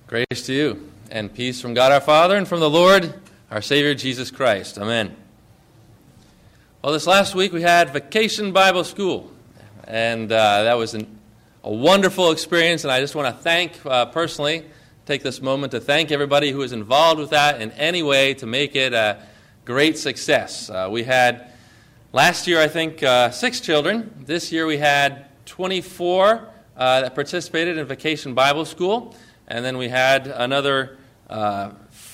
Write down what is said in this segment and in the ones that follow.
Grace to you, and peace from God our Father and from the Lord, our Savior, Jesus Christ. Amen. Well, this last week we had Vacation Bible School, and that was a wonderful experience, and I just want to thank, personally, take this moment to thank everybody who was involved with that in any way to make it a great success. We had, last year, I think, 6 children. This year we had 24 that participated in Vacation Bible School. And then we had another 5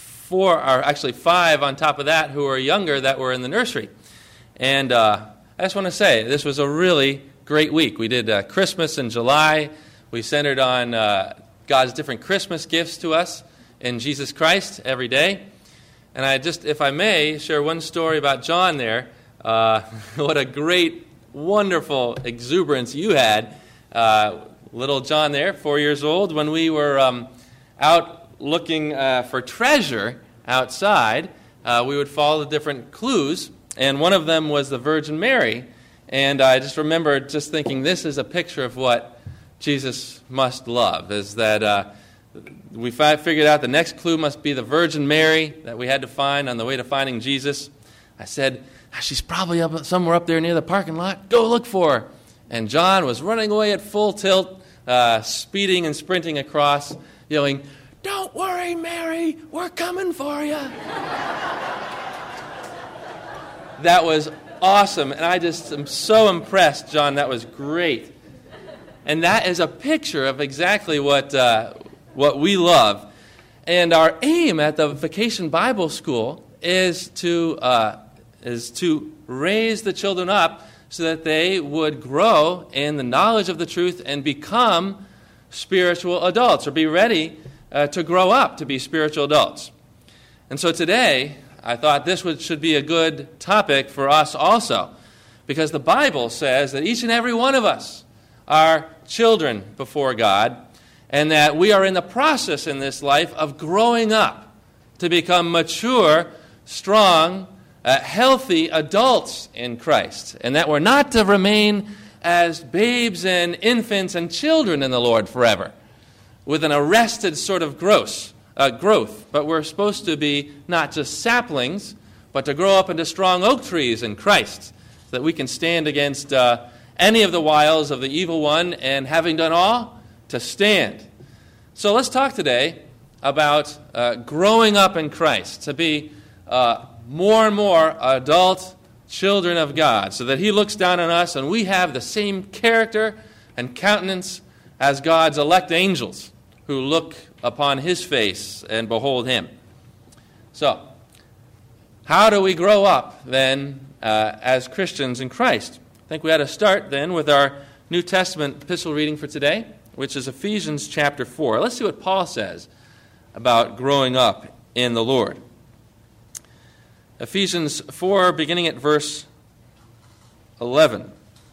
on top of that who were younger that were in the nursery. And I just want to say, this was a really great week. We did Christmas in July. We centered on God's different Christmas gifts to us in Jesus Christ every day. And I just, if I may, share one story about John there. What a great, wonderful exuberance you had. Little John there, 4 years old, when we were out looking for treasure outside, we would follow the different clues, and one of them was the Virgin Mary. And I just remember just thinking, this is a picture of what Jesus must love, is that we figured out the next clue must be the Virgin Mary that we had to find on the way to finding Jesus. I said, she's probably somewhere up there near the parking lot. Go look for her. And John was running away at full tilt, speeding and sprinting across, yelling, "Don't worry, Mary, we're coming for you." That was awesome, and I just am so impressed, John. That was great. And that is a picture of exactly what we love. And our aim at the Vacation Bible School is to raise the children up so that they would grow in the knowledge of the truth and become spiritual adults, or be ready to grow up to be spiritual adults. And so today, I thought this should be a good topic for us also, because the Bible says that each and every one of us are children before God, and that we are in the process in this life of growing up to become mature, strong, healthy adults in Christ, and that we're not to remain as babes and infants and children in the Lord forever, with an arrested sort of growth, but we're supposed to be not just saplings, but to grow up into strong oak trees in Christ, so that we can stand against any of the wiles of the evil one, and having done all, to stand. So let's talk today about growing up in Christ, to be more and more adult children of God, so that He looks down on us and we have the same character and countenance as God's elect angels who look upon His face and behold Him. So, how do we grow up then as Christians in Christ? I think we ought to start then with our New Testament epistle reading for today, which is Ephesians chapter 4. Let's see what Paul says about growing up in the Lord. Ephesians 4, beginning at verse 11.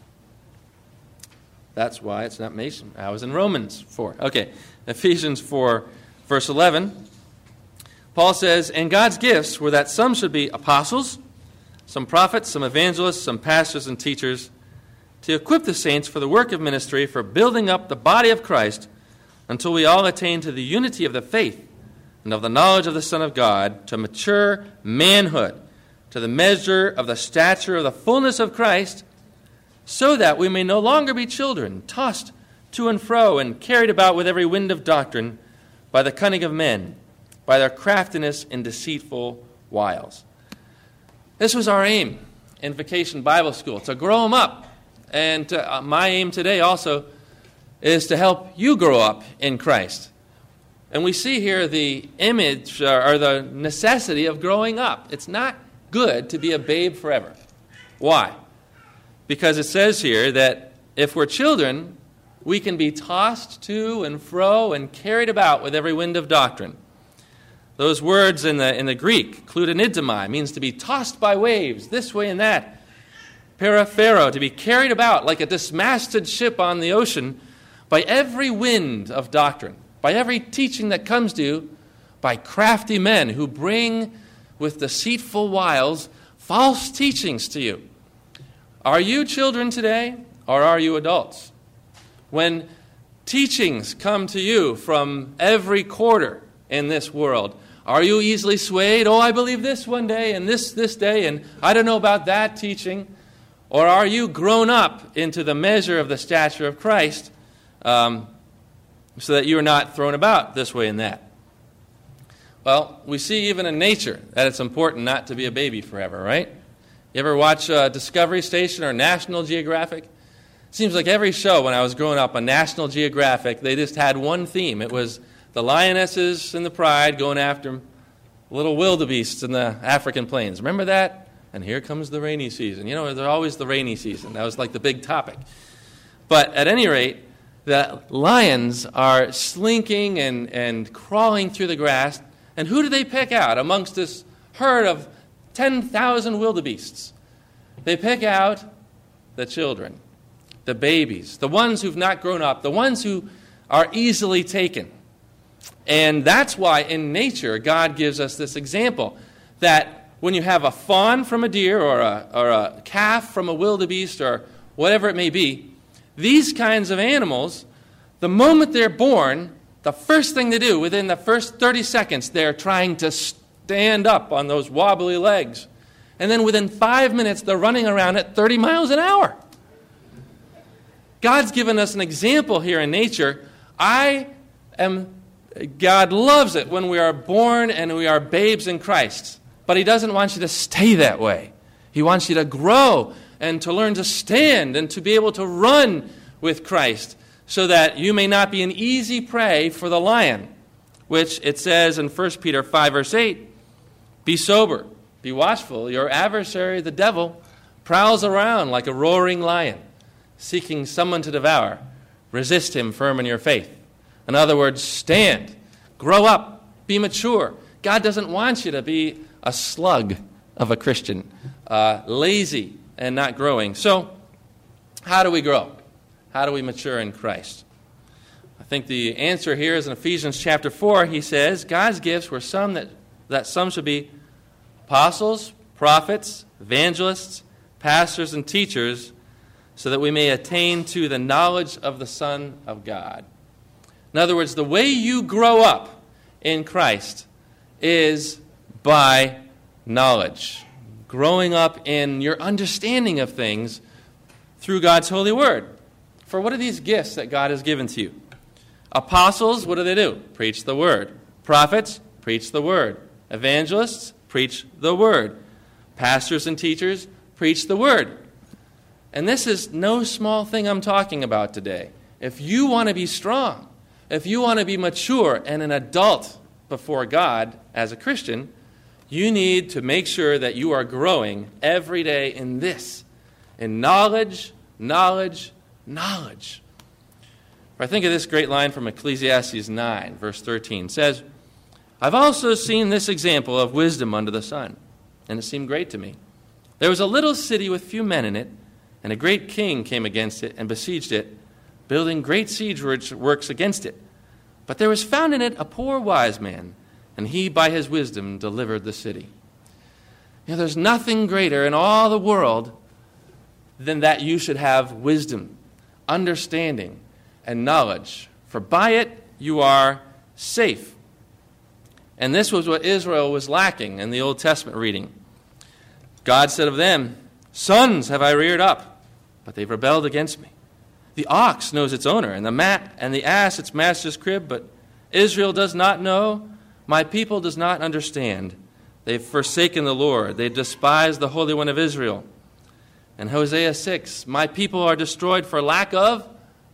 That's why it's not Mason. I was in Romans 4. Okay, Ephesians 4, verse 11. Paul says, "And God's gifts were that some should be apostles, some prophets, some evangelists, some pastors and teachers, to equip the saints for the work of ministry, for building up the body of Christ, until we all attain to the unity of the faith and of the knowledge of the Son of God, to mature manhood, to the measure of the stature of the fullness of Christ, so that we may no longer be children, tossed to and fro and carried about with every wind of doctrine, by the cunning of men, by their craftiness in deceitful wiles." This was our aim in Vacation Bible School, to grow them up. And my aim today also is to help you grow up in Christ. And we see here the image or the necessity of growing up. It's not good to be a babe forever. Why? Because it says here that if we're children, we can be tossed to and fro and carried about with every wind of doctrine. Those words in the Greek, kludonidomai, means to be tossed by waves, this way and that. Paraphero, to be carried about like a dismasted ship on the ocean by every wind of doctrine, by every teaching that comes to you, by crafty men who bring with deceitful wiles false teachings to you. Are you children today, or are you adults? When teachings come to you from every quarter in this world, are you easily swayed? Oh, I believe this one day and this day, and I don't know about that teaching. Or are you grown up into the measure of the stature of Christ so that you are not thrown about this way and that? Well, we see even in nature that it's important not to be a baby forever, right? You ever watch Discovery Station or National Geographic? It seems like every show when I was growing up on National Geographic, they just had one theme. It was the lionesses and the pride going after little wildebeests in the African plains. Remember that? And here comes the rainy season. You know, there's always the rainy season. That was like the big topic. But at any rate, the lions are slinking and crawling through the grass. And who do they pick out amongst this herd of 10,000 wildebeests? They pick out the children, the babies, the ones who've not grown up, the ones who are easily taken. And that's why in nature God gives us this example that when you have a fawn from a deer or a calf from a wildebeest or whatever it may be, these kinds of animals, the moment they're born, the first thing they do, within the first 30 seconds, they're trying to stand up on those wobbly legs. And then within 5 minutes, they're running around at 30 miles an hour. God's given us an example here in nature. God loves it when we are born and we are babes in Christ. But He doesn't want you to stay that way. He wants you to grow and to learn to stand and to be able to run with Christ so that you may not be an easy prey for the lion, which it says in 1 Peter 5, verse 8, be sober, be watchful. Your adversary, the devil, prowls around like a roaring lion, seeking someone to devour. Resist him firm in your faith. In other words, stand, grow up, be mature. God doesn't want you to be a slug of a Christian, lazy and not growing. So, how do we grow? How do we mature in Christ? I think the answer here is in Ephesians chapter 4. He says, God's gifts were some that some should be apostles, prophets, evangelists, pastors, and teachers, so that we may attain to the knowledge of the Son of God. In other words, the way you grow up in Christ is by knowledge. Growing up in your understanding of things through God's holy word. For what are these gifts that God has given to you? Apostles, what do? Preach the word. Prophets, preach the word. Evangelists, preach the word. Pastors and teachers, preach the word. And this is no small thing I'm talking about today. If you want to be strong, if you want to be mature and an adult before God as a Christian, you need to make sure that you are growing every day in this, in knowledge, knowledge, knowledge. I think of this great line from Ecclesiastes 9, verse 13. It says, I've also seen this example of wisdom under the sun, and it seemed great to me. There was a little city with few men in it, and a great king came against it and besieged it, building great siege works against it. But there was found in it a poor wise man, and he by his wisdom delivered the city. You know, there's nothing greater in all the world than that you should have wisdom, understanding, and knowledge. For by it you are safe. And this was what Israel was lacking in the Old Testament reading. God said of them, sons have I reared up, but they've rebelled against me. The ox knows its owner, and the ass its master's crib, but Israel does not know, my people does not understand. They've forsaken the Lord, they despise the Holy One of Israel. And Hosea 6, my people are destroyed for lack of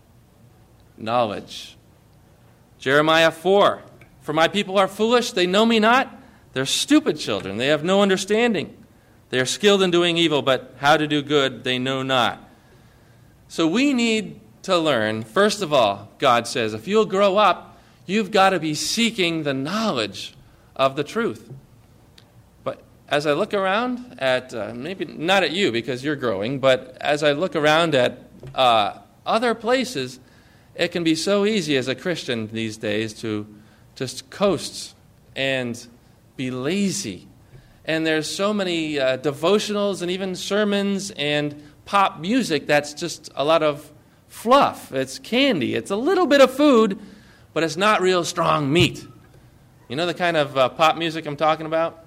knowledge. Jeremiah 4, for my people are foolish, they know me not. They're stupid children, they have no understanding. They are skilled in doing evil, but how to do good they know not. So we need to learn, first of all, God says, if you'll grow up, you've got to be seeking the knowledge of the truth. But as I look around at, maybe not at you because you're growing, but as I look around at other places, it can be so easy as a Christian these days to just coast and be lazy. And there's so many devotionals and even sermons and pop music that's just a lot of fluff. It's candy. It's a little bit of food, but it's not real strong meat. You know the kind of pop music I'm talking about?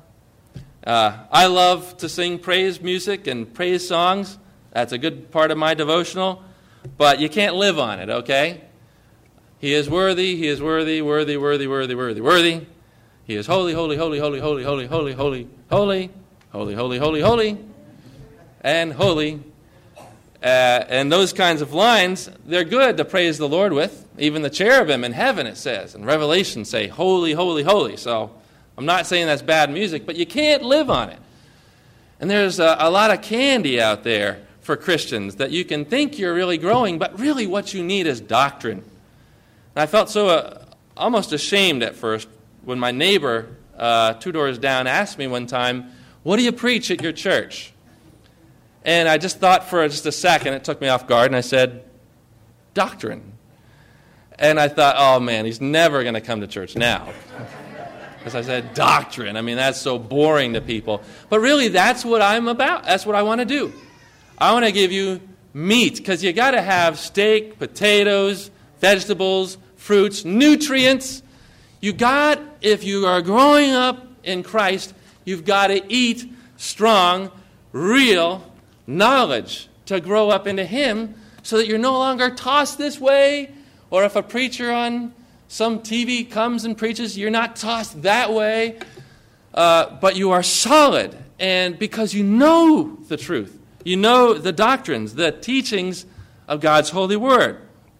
I love to sing praise music and praise songs. That's a good part of my devotional. But you can't live on it, okay? He is worthy, he is worthy, worthy, worthy, worthy, worthy, worthy. He is holy, holy, holy, holy, holy, holy, holy, holy, holy, holy, holy, holy, holy, and holy. And those kinds of lines, they're good to praise the Lord with. Even the cherubim in heaven, it says, in Revelation say, holy, holy, holy. So I'm not saying that's bad music, but you can't live on it. And there's a lot of candy out there for Christians that you can think you're really growing, but really what you need is doctrine. And I felt so almost ashamed at first when my neighbor 2 doors down asked me one time, what do you preach at your church? And I just thought for just a second, it took me off guard, and I said, doctrine. And I thought, oh man, he's never going to come to church now. Because I said, doctrine. I mean, that's so boring to people. But really, that's what I'm about. That's what I want to do. I want to give you meat, because you got to have steak, potatoes, vegetables, fruits, nutrients. If you are growing up in Christ, you've got to eat strong, real knowledge to grow up into Him so that you're no longer tossed this way, or if a preacher on some TV comes and preaches, you're not tossed that way, but you are solid, and because you know the truth. You know the doctrines, the teachings of God's holy word.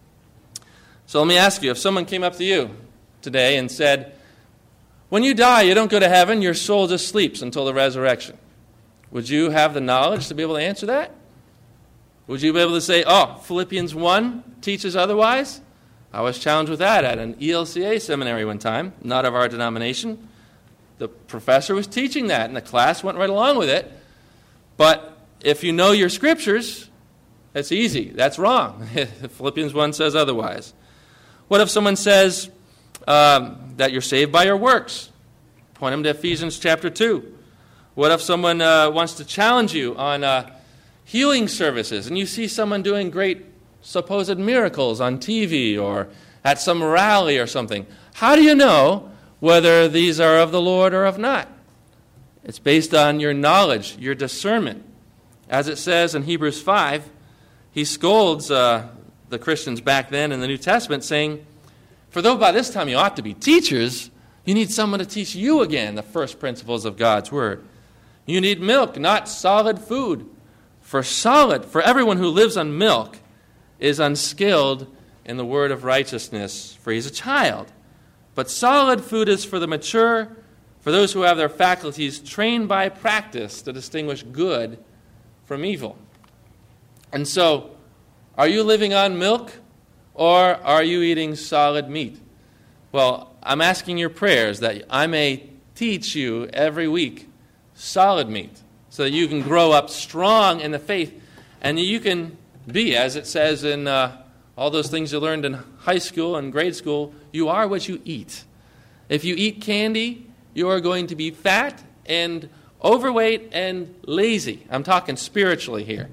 So let me ask you, if someone came up to you today and said, when you die, you don't go to heaven, your soul just sleeps until the resurrection. Would you have the knowledge to be able to answer that? Would you be able to say, oh, Philippians 1 teaches otherwise? I was challenged with that at an ELCA seminary one time, not of our denomination. The professor was teaching that, and the class went right along with it. But if you know your scriptures, that's easy. That's wrong. Philippians 1 says otherwise. What if someone says that you're saved by your works? Point them to Ephesians chapter 2. What if someone wants to challenge you on healing services, and you see someone doing great supposed miracles on TV or at some rally or something? How do you know whether these are of the Lord or of not? It's based on your knowledge, your discernment. As it says in Hebrews 5, he scolds the Christians back then in the New Testament, saying, for though by this time you ought to be teachers, you need someone to teach you again the first principles of God's word. You need milk, not solid food. For everyone who lives on milk is unskilled in the word of righteousness, for he's a child. But solid food is for the mature, for those who have their faculties trained by practice to distinguish good from evil. And so, are you living on milk, or are you eating solid meat? Well, I'm asking your prayers that I may teach you every week solid meat, so that you can grow up strong in the faith, and you can be, as it says in all those things you learned in high school and grade school, you are what you eat. If you eat candy, you are going to be fat and overweight and lazy. I'm talking spiritually here.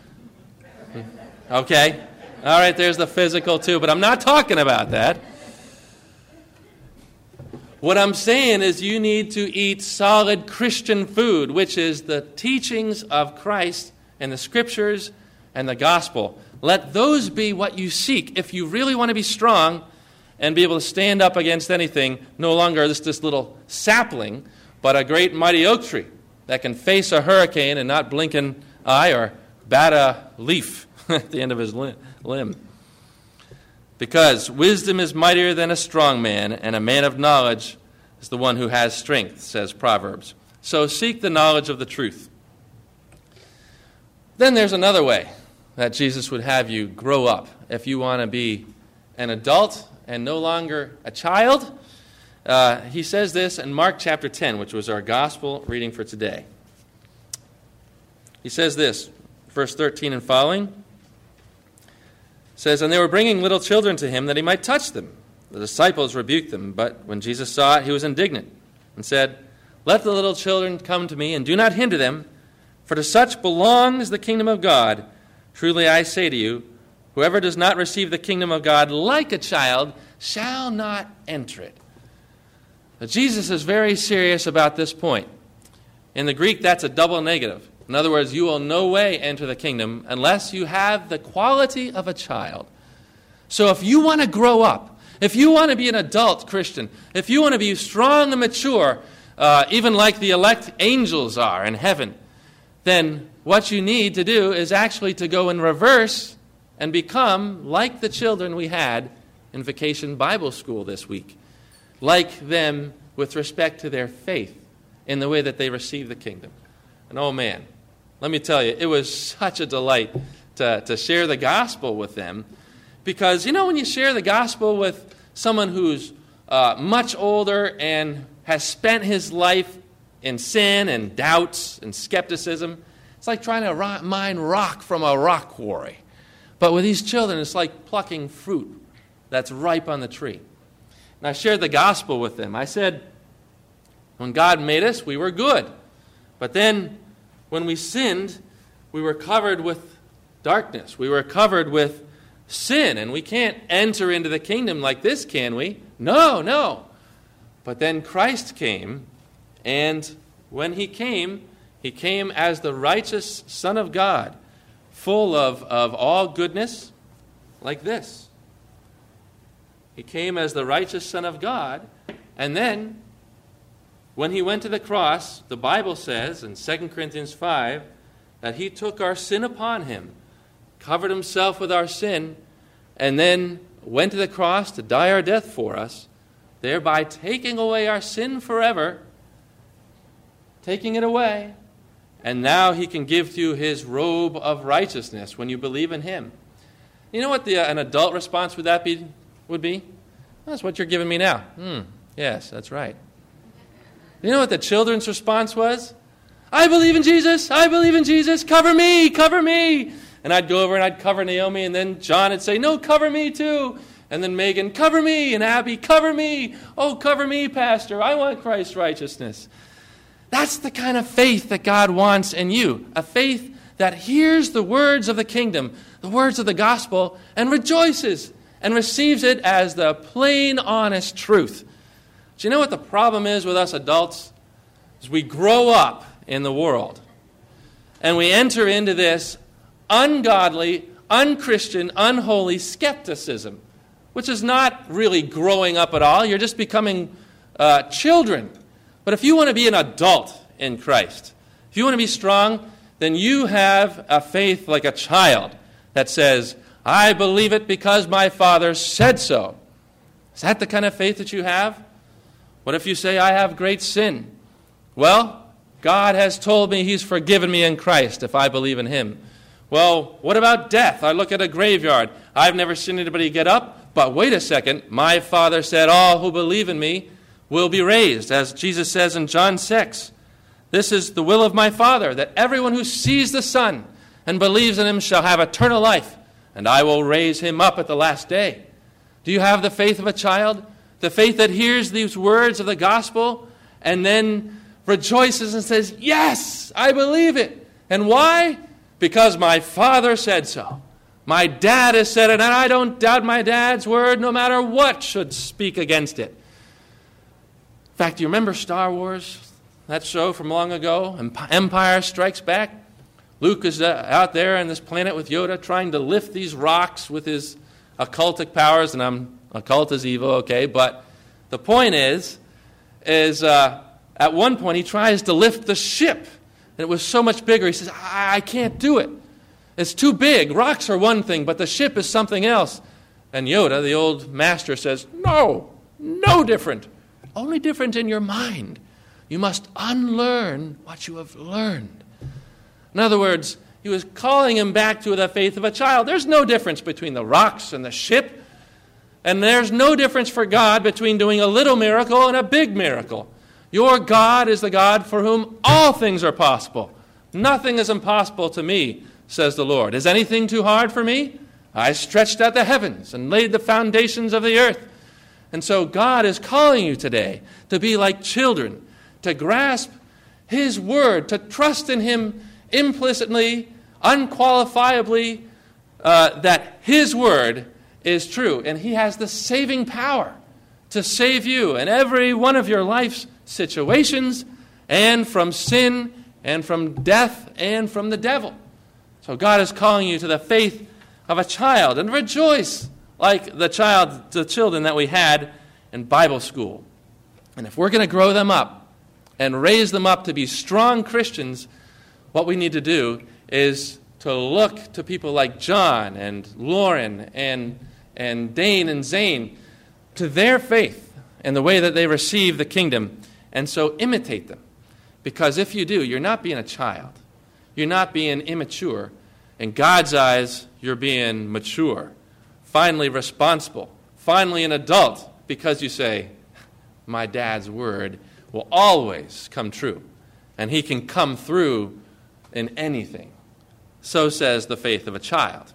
Okay? All right, there's the physical too, but I'm not talking about that. What I'm saying is you need to eat solid Christian food, which is the teachings of Christ and the Scriptures and the gospel. Let those be what you seek. If you really want to be strong and be able to stand up against anything, no longer this little sapling, but a great mighty oak tree that can face a hurricane and not blink an eye or bat a leaf at the end of his limb. Because wisdom is mightier than a strong man, and a man of knowledge is the one who has strength, says Proverbs. So seek the knowledge of the truth. Then there's another way that Jesus would have you grow up. If you want to be an adult and no longer a child, he says this in Mark chapter 10, which was our gospel reading for today. He says this, verse 13 and following. It says, and they were bringing little children to him that he might touch them. The disciples rebuked them, but when Jesus saw it, he was indignant and said, let the little children come to me, and do not hinder them, for to such belongs the kingdom of God. Truly I say to you, Whoever does not receive the kingdom of God like a child shall not enter it. Now, Jesus is very serious about this point. In the Greek, that's a double negative. In other words, you will no way enter the kingdom unless you have the quality of a child. So if you want to grow up, if you want to be an adult Christian, if you want to be strong and mature, even like the elect angels are in heaven, then what you need to do is actually to go in reverse and become like the children we had in Vacation Bible School this week. Like them with respect to their faith in the way that they receive the kingdom. And oh man, let me tell you, it was such a delight to share the gospel with them. Because, when you share the gospel with someone who's much older and has spent his life in sin and doubts and skepticism, it's like trying to mine rock from a rock quarry. But with these children, it's like plucking fruit that's ripe on the tree. And I shared the gospel with them. I said, when God made us, we were good. But then, when we sinned, we were covered with darkness. We were covered with sin, and we can't enter into the kingdom like this, can we? No. But then Christ came, and when he came as the righteous Son of God, full of all goodness, like this. He came as the righteous Son of God, and then when he went to the cross, the Bible says in 2 Corinthians 5 that he took our sin upon him, covered himself with our sin, and then went to the cross to die our death for us, thereby taking away our sin forever, taking it away, and now he can give to you his robe of righteousness when you believe in him. You know what an adult response would be? That's what you're giving me now. Yes, that's right. You know what the children's response was? I believe in Jesus. I believe in Jesus. Cover me. Cover me. And I'd go over and I'd cover Naomi, and then John would say, no, cover me too. And then Megan, cover me. And Abby, cover me. Oh, cover me, Pastor. I want Christ's righteousness. That's the kind of faith that God wants in you. A faith that hears the words of the kingdom, the words of the gospel, and rejoices and receives it as the plain, honest truth. Do you know what the problem is with us adults? Is we grow up in the world, and we enter into this ungodly, unchristian, unholy skepticism, which is not really growing up at all. You're just becoming children. But if you want to be an adult in Christ, if you want to be strong, then you have a faith like a child that says, I believe it because my Father said so. Is that the kind of faith that you have? What if you say, I have great sin? Well, God has told me he's forgiven me in Christ if I believe in him. Well, what about death? I look at a graveyard. I've never seen anybody get up, but wait a second. My Father said all who believe in me will be raised, as Jesus says in John 6. This is the will of my Father, that everyone who sees the Son and believes in him shall have eternal life, and I will raise him up at the last day. Do you have the faith of a child? The faith that hears these words of the gospel and then rejoices and says, yes, I believe it. And why? Because my Father said so. My dad has said it, and I don't doubt my dad's word no matter what should speak against it. In fact, do you remember Star Wars? That show from long ago, Empire Strikes Back? Luke is out there on this planet with Yoda trying to lift these rocks with his occultic powers, and occult is evil, okay, but the point is at one point he tries to lift the ship, and it was so much bigger, he says, I can't do it. It's too big. Rocks are one thing, but the ship is something else. And Yoda, the old master, says, no different. Only different in your mind. You must unlearn what you have learned. In other words, he was calling him back to the faith of a child. There's no difference between the rocks and the ship. And there's no difference for God between doing a little miracle and a big miracle. Your God is the God for whom all things are possible. Nothing is impossible to me, says the Lord. Is anything too hard for me? I stretched out the heavens and laid the foundations of the earth. And so God is calling you today to be like children, to grasp his word, to trust in him implicitly, unqualifiably, that his word is true, and he has the saving power to save you in every one of your life's situations, and from sin, and from death, and from the devil. So God is calling you to the faith of a child, and rejoice like the children that we had in Bible school. And if we're going to grow them up and raise them up to be strong Christians, what we need to do is to look to people like John and Lauren and Dane and Zane, to their faith and the way that they receive the kingdom, and so imitate them. Because if you do, you're not being a child. You're not being immature. In God's eyes, you're being mature, finally responsible, finally an adult, because you say, my dad's word will always come true, and he can come through in anything. So says the faith of a child.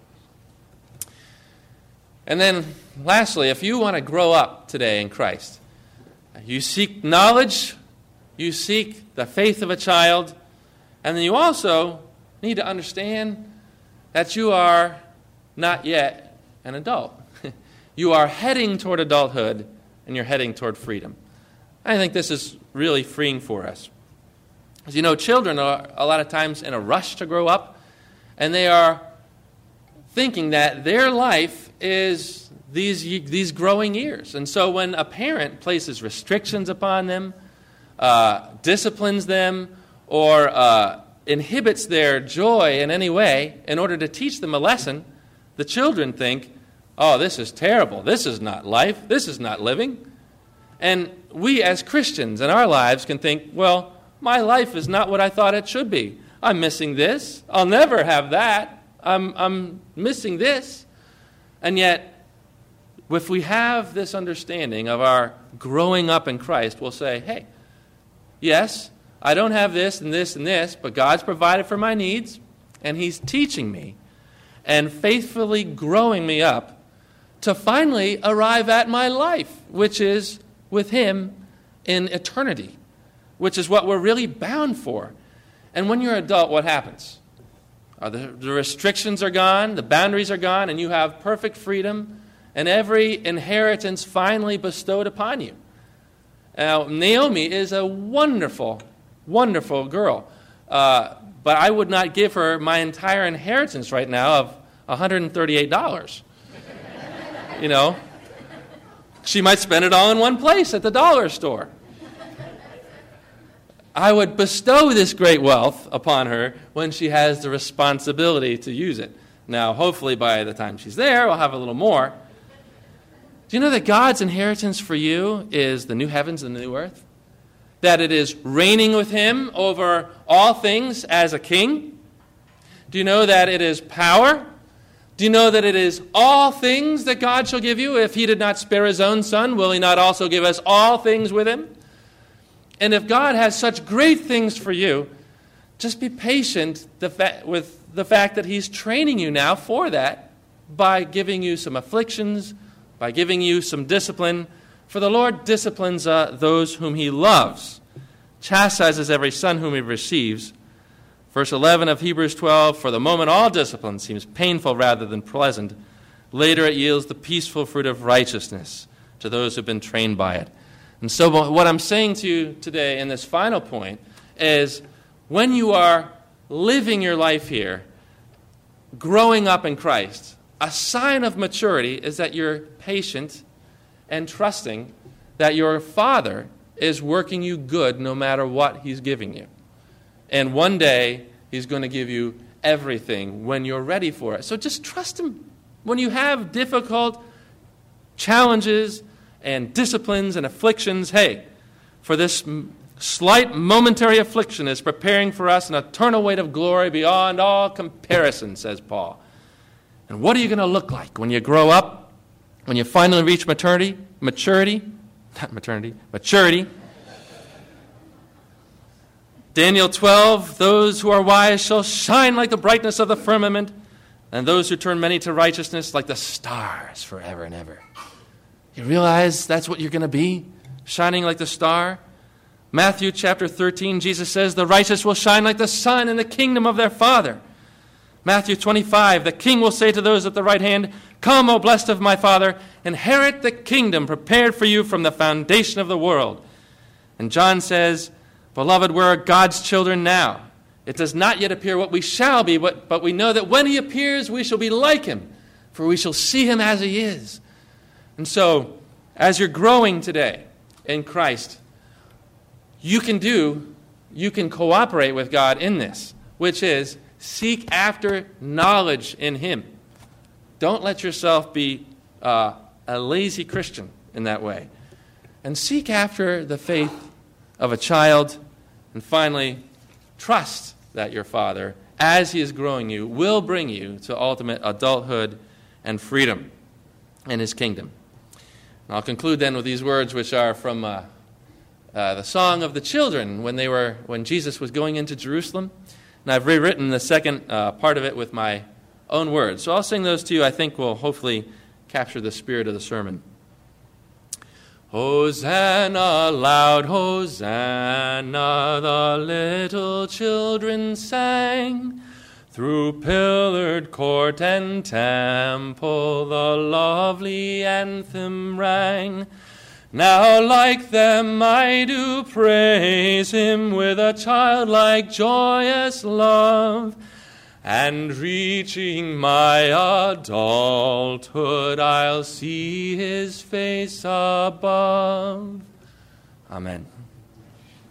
And then, lastly, if you want to grow up today in Christ, you seek knowledge, you seek the faith of a child, and then you also need to understand that you are not yet an adult. You are heading toward adulthood, and you're heading toward freedom. I think this is really freeing for us. As you know, children are a lot of times in a rush to grow up, and they are thinking that their life is these growing years. And so when a parent places restrictions upon them, disciplines them, or inhibits their joy in any way in order to teach them a lesson, the children think, oh, this is terrible. This is not life. This is not living. And we as Christians in our lives can think, well, my life is not what I thought it should be. I'm missing this. I'll never have that. I'm missing this. And yet, if we have this understanding of our growing up in Christ, we'll say, hey, yes, I don't have this and this and this, but God's provided for my needs, and he's teaching me and faithfully growing me up to finally arrive at my life, which is with him in eternity, which is what we're really bound for. And when you're an adult, what happens? The restrictions are gone, the boundaries are gone, and you have perfect freedom and every inheritance finally bestowed upon you. Now, Naomi is a wonderful, wonderful girl, but I would not give her my entire inheritance right now of $138. You know, she might spend it all in one place at the dollar store. I would bestow this great wealth upon her when she has the responsibility to use it. Now, hopefully by the time she's there, we'll have a little more. Do you know that God's inheritance for you is the new heavens and the new earth? That it is reigning with him over all things as a king? Do you know that it is power? Do you know that it is all things that God shall give you? If he did not spare his own son, will he not also give us all things with him? And if God has such great things for you, just be patient with the fact that he's training you now for that by giving you some afflictions, by giving you some discipline. For the Lord disciplines those whom he loves, chastises every son whom he receives. Verse 11 of Hebrews 12, for the moment all discipline seems painful rather than pleasant. Later it yields the peaceful fruit of righteousness to those who have been trained by it. And so what I'm saying to you today in this final point is when you are living your life here, growing up in Christ, a sign of maturity is that you're patient and trusting that your Father is working you good no matter what he's giving you. And one day, he's going to give you everything when you're ready for it. So just trust him. When you have difficult challenges and disciplines and afflictions, hey, for this slight momentary affliction is preparing for us an eternal weight of glory beyond all comparison, says Paul. And what are you going to look like when you grow up, when you finally reach maturity? Daniel 12, those who are wise shall shine like the brightness of the firmament, and those who turn many to righteousness like the stars forever and ever. You realize that's what you're going to be? Shining like the star? Matthew chapter 13, Jesus says, the righteous will shine like the sun in the kingdom of their Father. Matthew 25, the king will say to those at the right hand, "Come, O blessed of my Father, inherit the kingdom prepared for you from the foundation of the world." And John says, "Beloved, we're God's children now. It does not yet appear what we shall be, but we know that when he appears, we shall be like him, for we shall see him as he is." And so, as you're growing today in Christ, you can cooperate with God in this, which is seek after knowledge in him. Don't let yourself be a lazy Christian in that way. And seek after the faith of a child. And finally, trust that your Father, as he is growing you, will bring you to ultimate adulthood and freedom in his kingdom. And I'll conclude then with these words, which are from the Song of the Children when Jesus was going into Jerusalem. And I've rewritten the second part of it with my own words. So I'll sing those to you. I think will hopefully capture the spirit of the sermon. Hosanna, loud Hosanna, the little children sang. Through pillared court and temple, the lovely anthem rang. Now like them I do praise him with a childlike joyous love, and reaching my adulthood I'll see his face above. Amen.